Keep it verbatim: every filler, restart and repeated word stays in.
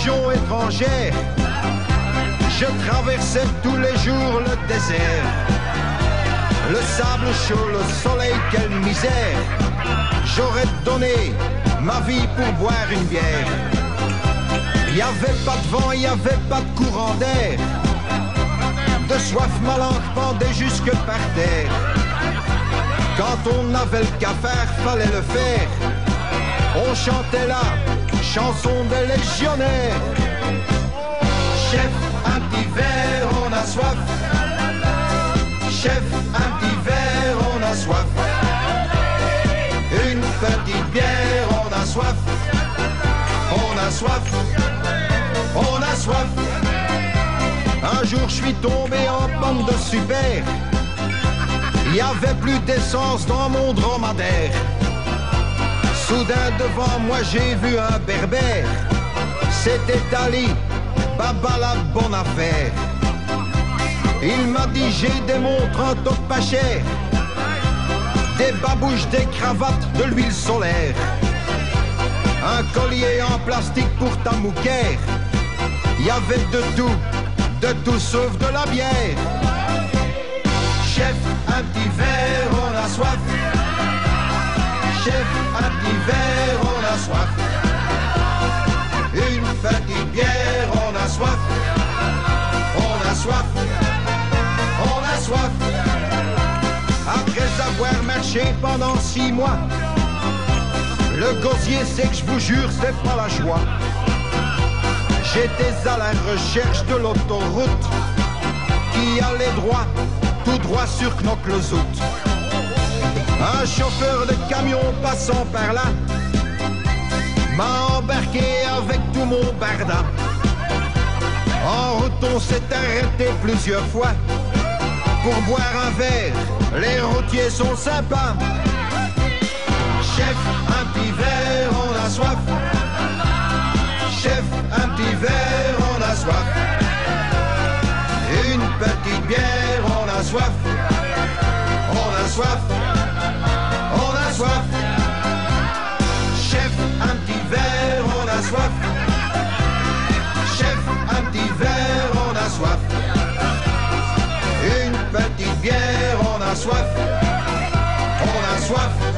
religion étrangère. Je traversais tous les jours le désert. Le sable chaud, le soleil, quelle misère. J'aurais donné ma vie pour boire une bière. Il n'y avait pas de vent, il n'y avait pas de courant d'air. De soif, ma langue pendait jusque par terre. Quand on avait le cafard, fallait le faire. On chantait la chanson des légionnaires. Chef, un petit verre, on a soif. Chef, un petit verre, on a soif. Une petite bière, on a soif. On a soif. On a soif. Un jour je suis tombé en panne de super. Il y avait plus d'essence dans mon dromadaire. Soudain devant moi j'ai vu un berbère. C'était Ali, Baba la bonne affaire. Il m'a dit j'ai des montres en top pas cher, des babouches, des cravates, de l'huile solaire, un collier en plastique pour ta mouquère. Il y avait de tout, de tout sauf de la bière. Chef, un petit verre, on a soif. Chef, un petit verre, on a soif. Une petite bière, on a soif. On a soif. On a soif. Après avoir marché pendant six mois, le gosier c'est que je vous jure c'est pas la joie. J'étais à la recherche de l'autoroute qui allait droit, tout droit sur Knokke-le-Zout. Un chauffeur de camion passant par là m'a embarqué avec tout mon barda. En route on s'est arrêté plusieurs fois pour boire un verre, les routiers sont sympas. Chef, un petit verre, on a soif. Chef, un petit verre, on a soif. Une petite bière, on a soif. On a soif. On a soif. Chef, un petit verre, on a soif. Chef, un petit verre, on a soif. Une petite bière, on a soif. On a soif.